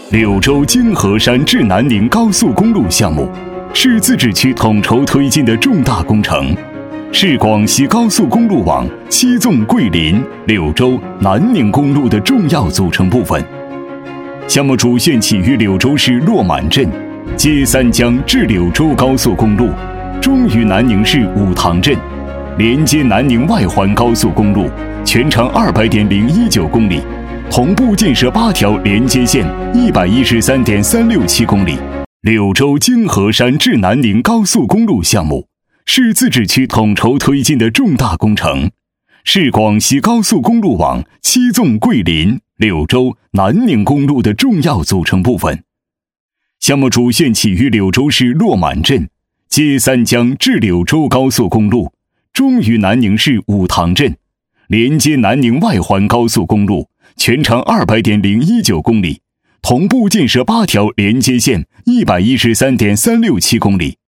柳州京河山至南宁高速公路项目是自治区统筹推进的重大工程，是广西高速公路网七纵桂林、柳州、南宁公路的重要组成部分。项目主线起于柳州市落满镇，接三江至柳州高速公路，终于南宁市五塘镇，连接南宁外环高速公路，全长200.019公里，同步建设8条连接线113.367公里。柳州京河山至南宁高速公路项目是自治区统筹推进的重大工程，是广西高速公路网七纵桂林、柳州、南宁公路的重要组成部分。项目主线起于柳州市落满镇，接三江至柳州高速公路，终于南宁市五塘镇，连接南宁外环高速公路，全长200.019公里，同步建设8条连接线113.367公里。